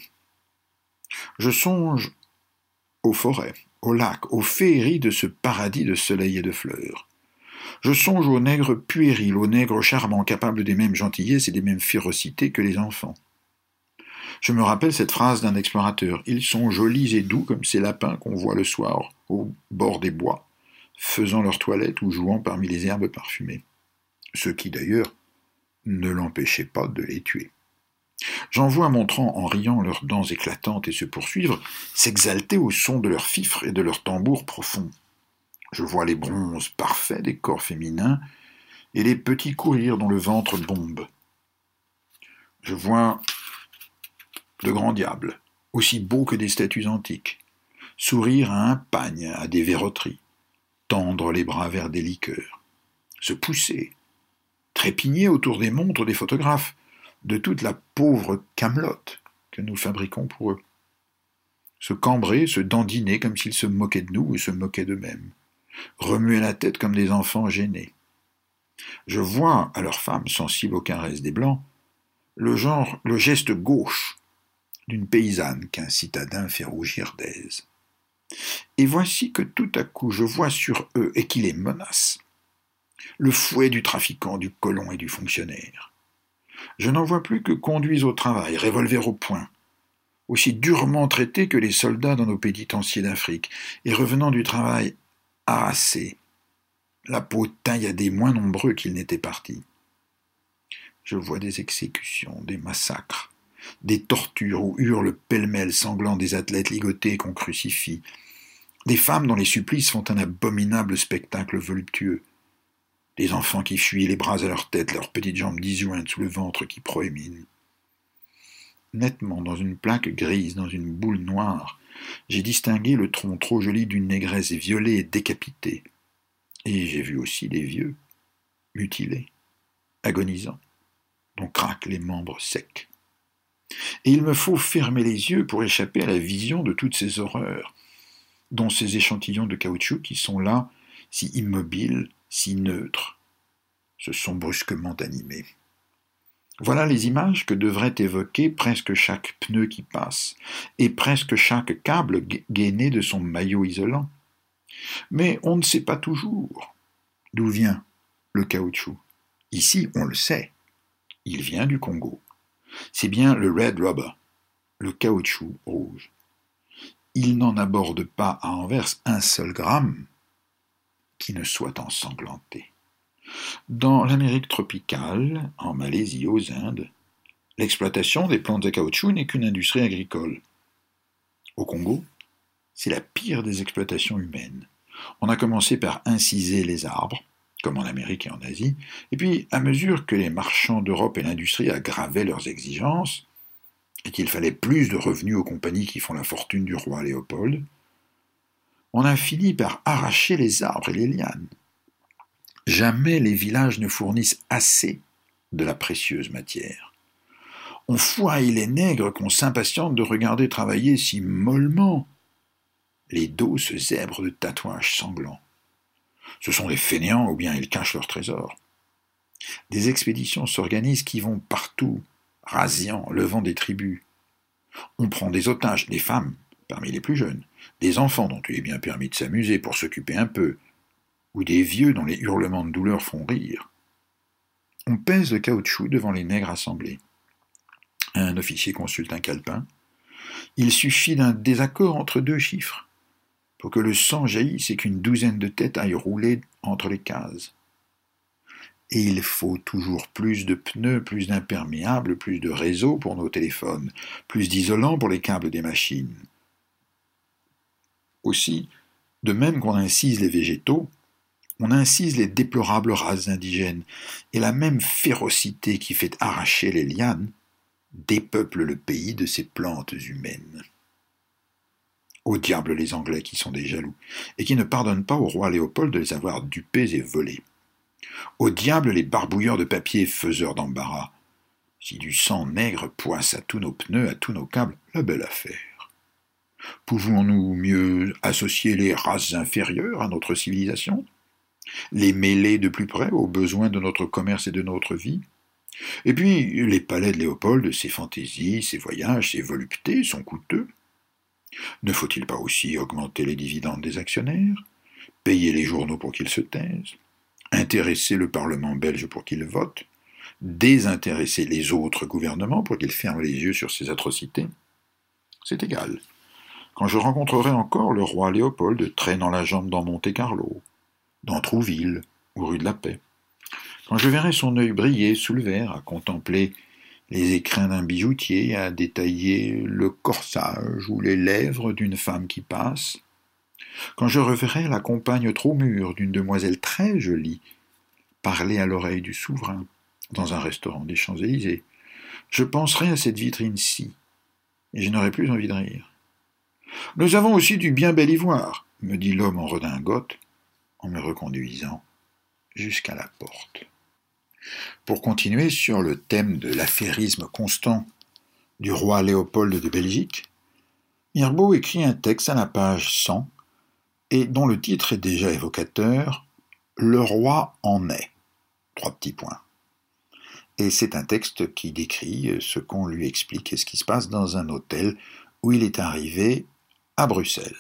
A: Je songe aux forêts, aux lacs, aux féeries de ce paradis de soleil et de fleurs. Je songe aux nègres puérils, aux nègres charmants, capables des mêmes gentillesses et des mêmes férocités que les enfants. Je me rappelle cette phrase d'un explorateur. Ils sont jolis et doux comme ces lapins qu'on voit le soir au bord des bois, faisant leur toilette ou jouant parmi les herbes parfumées. Ce qui d'ailleurs ne l'empêchait pas de les tuer. J'en vois montrant en riant leurs dents éclatantes et se poursuivre, s'exalter au son de leurs fifres et de leurs tambours profonds. Je vois les bronzes parfaits des corps féminins et les petits courir dont le ventre bombe. Je vois de grands diables, aussi beaux que des statues antiques, sourire à un pagne, à des verroteries, tendre les bras vers des liqueurs, se pousser, trépigner autour des montres des photographes, de toute la pauvre camelote que nous fabriquons pour eux. Se cambrer, se dandiner comme s'ils se moquaient de nous ou se moquaient d'eux-mêmes. Remuer la tête comme des enfants gênés. Je vois, à leurs femmes sensibles aux caresses des Blancs, le genre, le geste gauche d'une paysanne qu'un citadin fait rougir d'aise. Et voici que tout à coup je vois sur eux, et qui les menace, le fouet du trafiquant, du colon et du fonctionnaire. Je n'en vois plus que conduits au travail, revolver au poing, aussi durement traités que les soldats dans nos pénitenciers d'Afrique, et revenant du travail harassés, la peau tailladée moins nombreux qu'ils n'étaient partis. Je vois des exécutions, des massacres, des tortures où hurlent pêle-mêle sanglants des athlètes ligotés qu'on crucifie, des femmes dont les supplices font un abominable spectacle voluptueux, des enfants qui fuient les bras à leur tête, leurs petites jambes disjointes sous le ventre qui proémine. Nettement, dans une plaque grise, dans une boule noire, j'ai distingué le tronc trop joli d'une négresse violée et décapitée. Et j'ai vu aussi des vieux, mutilés, agonisants, dont craquent les membres secs. Et il me faut fermer les yeux pour échapper à la vision de toutes ces horreurs, dont ces échantillons de caoutchouc qui sont là, si immobiles, si neutres, se sont brusquement animés. Voilà les images que devrait évoquer presque chaque pneu qui passe, et presque chaque câble gainé de son maillot isolant. Mais on ne sait pas toujours d'où vient le caoutchouc. Ici, on le sait, il vient du Congo. C'est bien le red rubber, le caoutchouc rouge. Il n'en aborde pas à Anvers un seul gramme qui ne soit ensanglanté. Dans l'Amérique tropicale, en Malaisie, aux Indes, l'exploitation des plantes de caoutchouc n'est qu'une industrie agricole. Au Congo, c'est la pire des exploitations humaines. On a commencé par inciser les arbres, comme en Amérique et en Asie, et puis, à mesure que les marchands d'Europe et l'industrie aggravaient leurs exigences, et qu'il fallait plus de revenus aux compagnies qui font la fortune du roi Léopold, on a fini par arracher les arbres et les lianes. Jamais les villages ne fournissent assez de la précieuse matière. On fouaille les nègres qu'on s'impatiente de regarder travailler si mollement. Les dos se zèbrent de tatouages sanglants. Ce sont des fainéants ou bien ils cachent leur trésor. Des expéditions s'organisent qui vont partout, razziant, levant des tribus. On prend des otages, des femmes, parmi les plus jeunes, des enfants dont il est bien permis de s'amuser pour s'occuper un peu, ou des vieux dont les hurlements de douleur font rire. On pèse le caoutchouc devant les nègres assemblés. Un officier consulte un calepin. Il suffit d'un désaccord entre deux chiffres pour que le sang jaillisse et qu'une douzaine de têtes aillent rouler entre les cases. Et il faut toujours plus de pneus, plus d'imperméables, plus de réseaux pour nos téléphones, plus d'isolants pour les câbles des machines. Aussi, de même qu'on incise les végétaux, on incise les déplorables races indigènes, et la même férocité qui fait arracher les lianes dépeuple le pays de ces plantes humaines. Au diable les Anglais qui sont des jaloux, et qui ne pardonnent pas au roi Léopold de les avoir dupés et volés. Au diable les barbouilleurs de papier, faiseurs d'embarras. Si du sang nègre poisse à tous nos pneus, à tous nos câbles, la belle affaire. Pouvons-nous mieux associer les races inférieures à notre civilisation? Les mêler de plus près aux besoins de notre commerce et de notre vie? Et puis, les palais de Léopold, ses fantaisies, ses voyages, ses voluptés sont coûteux. Ne faut-il pas aussi augmenter les dividendes des actionnaires, payer les journaux pour qu'ils se taisent, intéresser le Parlement belge pour qu'il vote, désintéresser les autres gouvernements pour qu'ils ferment les yeux sur ces atrocités? C'est égal. Quand je rencontrerai encore le roi Léopold traînant la jambe dans Monte-Carlo, dans Trouville ou rue de la Paix, quand je verrai son œil briller sous le verre à contempler les écrins d'un bijoutier, à détailler le corsage ou les lèvres d'une femme qui passe, quand je reverrai la compagne trop mûre d'une demoiselle très jolie parler à l'oreille du souverain dans un restaurant des Champs-Élysées, je penserai à cette vitrine-ci, et je n'aurai plus envie de rire. « Nous avons aussi du bien bel ivoire, » me dit l'homme en redingote, en me reconduisant jusqu'à la porte. Pour continuer sur le thème de l'affairisme constant du roi Léopold de Belgique, Mirbeau écrit un texte à la page cent, et dont le titre est déjà évocateur, « Le roi en est ». Trois petits points. Et c'est un texte qui décrit ce qu'on lui explique et ce qui se passe dans un hôtel où il est arrivé à Bruxelles.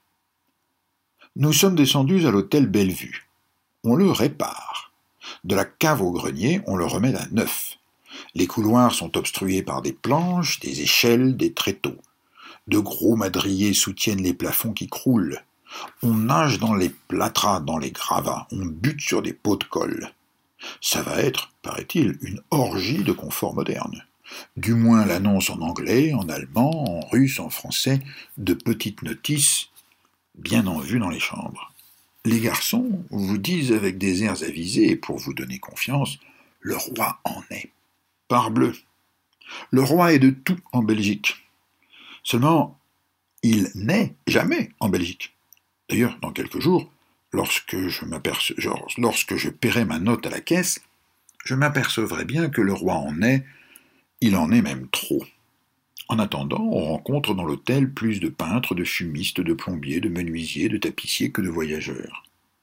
A: Nous sommes descendus à l'hôtel Bellevue. On le répare. De la cave au grenier, on le remet à neuf. Les couloirs sont obstrués par des planches, des échelles, des tréteaux. De gros madriers soutiennent les plafonds qui croulent. On nage dans les plâtras, dans les gravats, on bute sur des pots de colle. Ça va être, paraît-il, une orgie de confort moderne. Du moins l'annonce en anglais, en allemand, en russe, en français, de petites notices bien en vue dans les chambres. Les garçons vous disent avec des airs avisés, et pour vous donner confiance, le roi en est. Parbleu, le roi est de tout en Belgique. Seulement, il n'est jamais en Belgique. D'ailleurs, dans quelques jours, lorsque je, lorsque je paierai ma note à la caisse, je m'apercevrai bien que le roi en est, il en est même trop. En attendant, on rencontre dans l'hôtel plus de peintres, de fumistes, de plombiers, de menuisiers, de tapissiers que de voyageurs.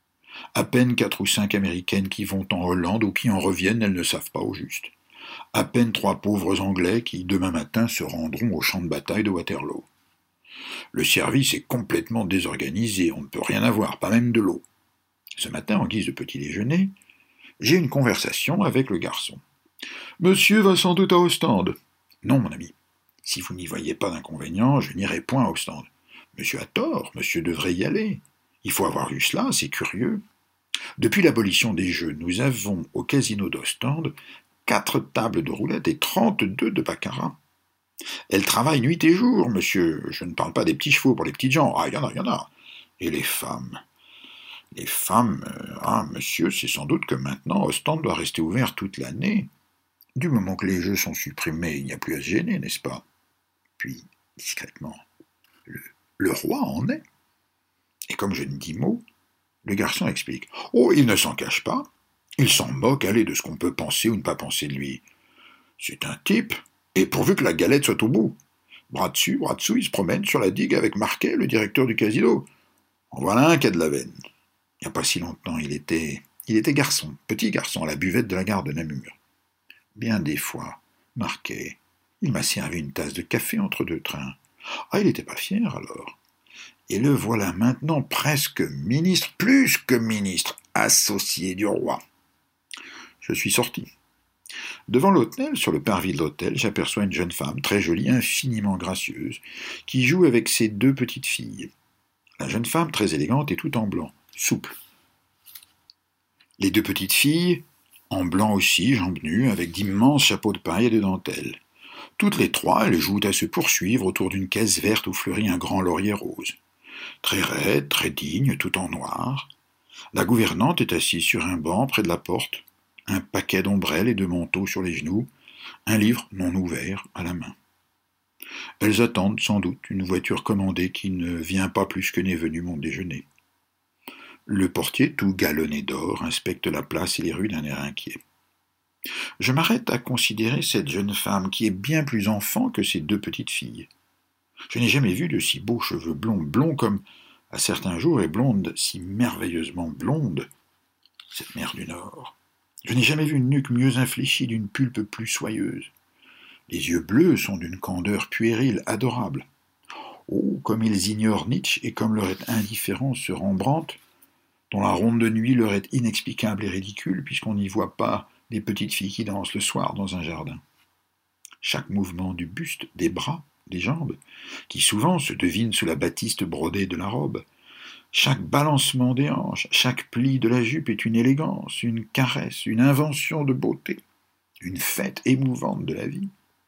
A: À peine quatre ou cinq Américaines qui vont en Hollande ou qui en reviennent, elles ne savent pas au juste. À peine trois pauvres Anglais qui, demain matin, se rendront au champ de bataille de Waterloo. Le service est complètement désorganisé, on ne peut rien avoir, pas même de l'eau. Ce matin, en guise de petit déjeuner, j'ai une conversation avec le garçon. « Monsieur va sans doute à Ostende. »« Non, mon ami. Si vous n'y voyez pas d'inconvénient, je n'irai point à Ostende. Monsieur a tort, monsieur devrait y aller. Il faut avoir vu cela, c'est curieux. Depuis l'abolition des jeux, nous avons au casino d'Ostende quatre tables de roulette et trente-deux de baccarat. Elles travaillent nuit et jour, monsieur. Je ne parle pas des petits chevaux pour les petites gens. Ah, il y en a, il y en a. Et les femmes. Les femmes, euh, ah, monsieur, c'est sans doute que maintenant Ostende doit rester ouvert toute l'année. Du moment que les jeux sont supprimés, il n'y a plus à se gêner, n'est-ce pas? Puis, discrètement, le, le roi en est. Et comme je ne dis mot, le garçon explique. Oh, il ne s'en cache pas. Il s'en moque, allez, de ce qu'on peut penser ou ne pas penser de lui. C'est un type, et pourvu que la galette soit au bout. Bras dessus, bras dessous, il se promène sur la digue avec Marquet, le directeur du casino. En voilà un qui a de la veine. Il n'y a pas si longtemps, il était, il était garçon, petit garçon, à la buvette de la gare de Namur. Bien des fois, Marquet, il m'a servi une tasse de café entre deux trains. Ah, il n'était pas fier alors. Et le voilà maintenant presque ministre, plus que ministre, associé du roi. Je suis sorti. Devant l'hôtel, sur le parvis de l'hôtel, j'aperçois une jeune femme, très jolie, infiniment gracieuse, qui joue avec ses deux petites filles. La jeune femme, très élégante, est toute en blanc, souple. Les deux petites filles, en blanc aussi, jambes nues, avec d'immenses chapeaux de paille et de dentelle. Toutes les trois, elles jouent à se poursuivre autour d'une caisse verte où fleurit un grand laurier rose. Très raide, très digne, tout en noir. La gouvernante est assise sur un banc près de la porte, un paquet d'ombrelles et de manteaux sur les genoux, un livre non ouvert à la main. Elles attendent sans doute une voiture commandée qui ne vient pas plus que n'est venu mon déjeuner. Le portier, tout galonné d'or, inspecte la place et les rues d'un air inquiet. Je m'arrête à considérer cette jeune femme qui est bien plus enfant que ses deux petites filles. Je n'ai jamais vu de si beaux cheveux blonds, blonds comme à certains jours, et blonde, si merveilleusement blonde, cette mer du Nord. Je n'ai jamais vu une nuque mieux infléchie, d'une pulpe plus soyeuse. Les yeux bleus sont d'une candeur puérile, adorable. Oh, comme ils ignorent Nietzsche et comme leur est indifférent ce Rembrandt, dont la ronde de nuit leur est inexplicable et ridicule, puisqu'on n'y voit pas des petites filles qui dansent le soir dans un jardin. Chaque mouvement du buste, des bras, des jambes, qui souvent se devine sous la batiste brodée de la robe, chaque balancement des hanches, chaque pli de la jupe est une élégance, une caresse, une invention de beauté, une fête émouvante de la vie.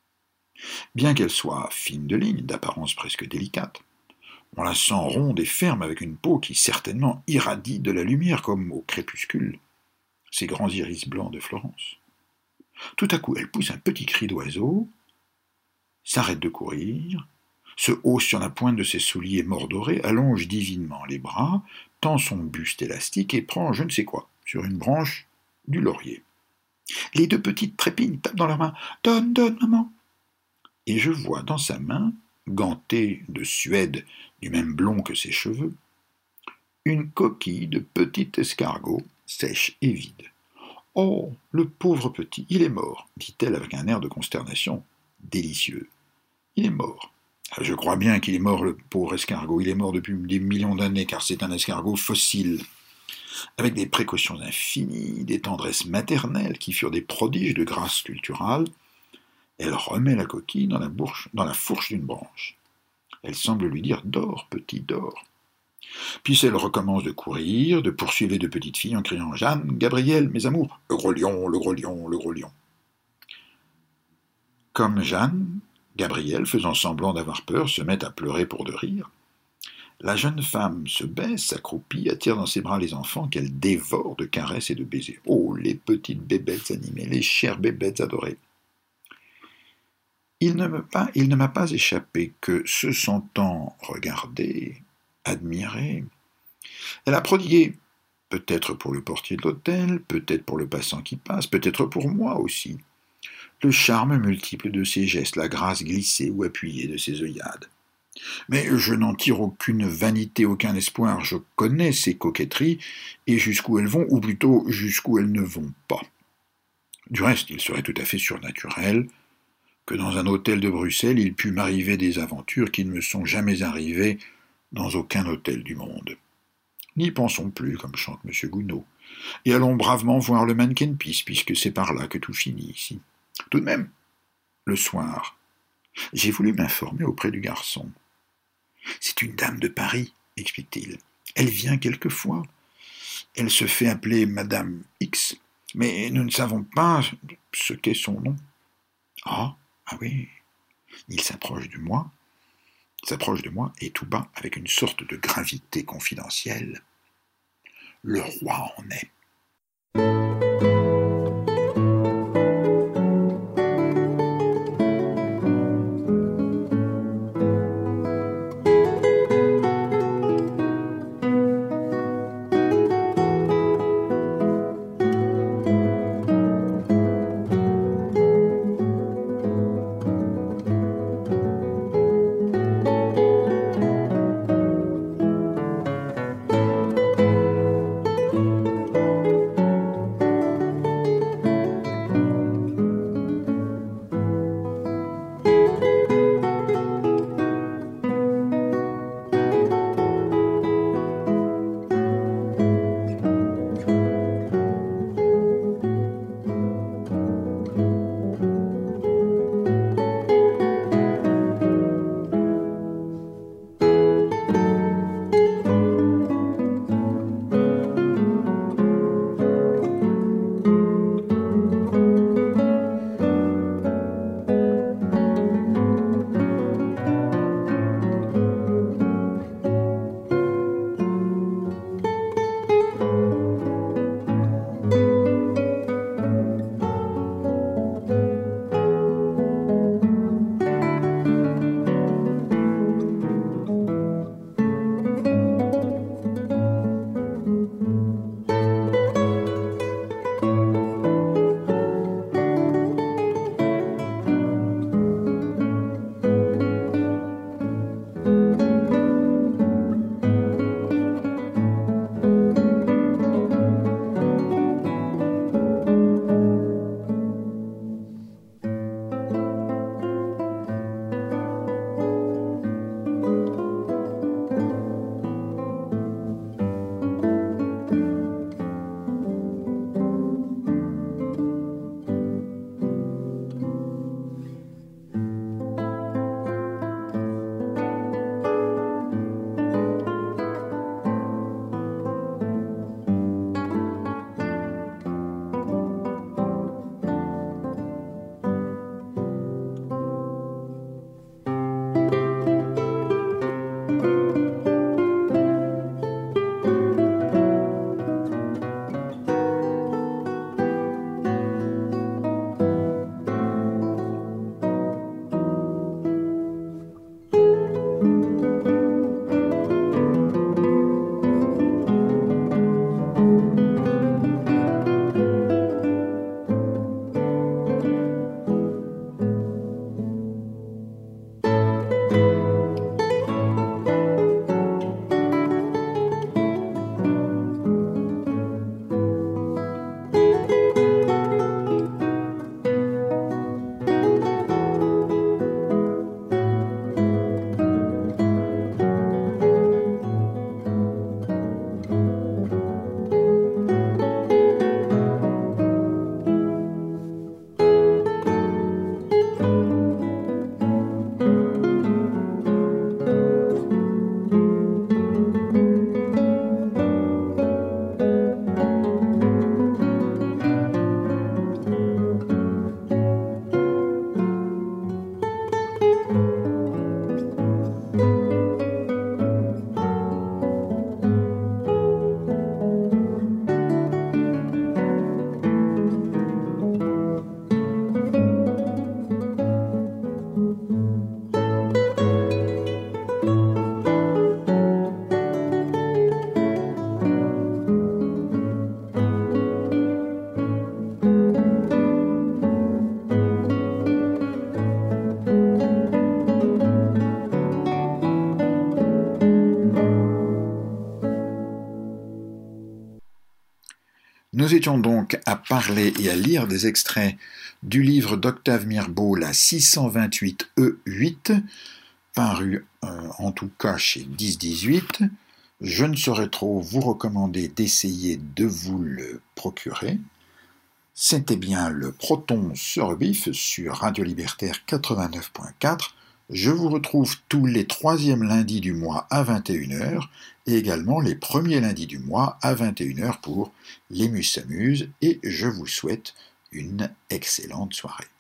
A: Bien qu'elle soit fine de ligne, d'apparence presque délicate, on la sent ronde et ferme avec une peau qui certainement irradie de la lumière comme au crépuscule, ces grands iris blancs de Florence. Tout à coup, elle pousse un petit cri d'oiseau, s'arrête de courir, se hausse sur la pointe de ses souliers mordorés, allonge divinement les bras, tend son buste élastique et prend je ne sais quoi sur une branche du laurier. Les deux petites trépignent, tapent dans leurs mains. « Donne, donne, maman !» Et je vois dans sa main, gantée de suède du même blond que ses cheveux, une coquille de petit escargot, sèche et vide. « Oh, le pauvre petit, il est mort !» dit-elle avec un air de consternation délicieux. « Il est mort. » Je crois bien qu'il est mort, le pauvre escargot. Il est mort depuis des millions d'années, car c'est un escargot fossile, avec des précautions infinies, des tendresses maternelles qui furent des prodiges de grâce sculpturale. Elle remet la coquille dans la, bourche, dans la fourche d'une branche. Elle semble lui dire « Dors, petit, dors ». Puis elle recommence de courir, de poursuivre les deux petites filles en criant « Jeanne, Gabriel, mes amours, le gros lion, le gros lion, le gros lion ». Comme Jeanne, Gabriel, faisant semblant d'avoir peur, se met à pleurer pour de rire. La jeune femme se baisse, s'accroupit, attire dans ses bras les enfants qu'elle dévore de caresses et de baisers. Oh, les petites bébêtes animées, les chères bébêtes adorées. Il ne, me pas, il ne m'a pas échappé que, se sentant regardée, admirée, elle a prodigué, peut-être pour le portier de l'hôtel, peut-être pour le passant qui passe, peut-être pour moi aussi, le charme multiple de ses gestes, la grâce glissée ou appuyée de ses œillades. Mais je n'en tire aucune vanité, aucun espoir, je connais ces coquetteries, et jusqu'où elles vont, ou plutôt jusqu'où elles ne vont pas. Du reste, il serait tout à fait surnaturel que dans un hôtel de Bruxelles, il pût m'arriver des aventures qui ne me sont jamais arrivées dans aucun hôtel du monde. N'y pensons plus, comme chante M. Gounod, et allons bravement voir le Mannequin-Pis, puisque c'est par là que tout finit ici. Tout de même, le soir, j'ai voulu m'informer auprès du garçon. « C'est une dame de Paris, explique-t-il. Elle vient quelquefois. Elle se fait appeler Madame X, mais nous ne savons pas ce qu'est son nom. » Ah, ah oui, il s'approche de moi, s'approche de moi, et tout bas, avec une sorte de gravité confidentielle. « Le roi en est. » Nous étions donc à parler et à lire des extraits du livre d'Octave Mirbeau, la six cent vingt-huit E huit, paru euh, en tout cas chez dix dix-huit. Je ne saurais trop vous recommander d'essayer de vous le procurer. C'était bien le Proton se rebiffe sur Radio Libertaire quatre-vingt-neuf point quatre. Je vous retrouve tous les troisièmes lundis du mois à vingt et une heures et également les premiers lundis du mois à vingt et une heures pour Les Mus s'amusent et je vous souhaite une excellente soirée.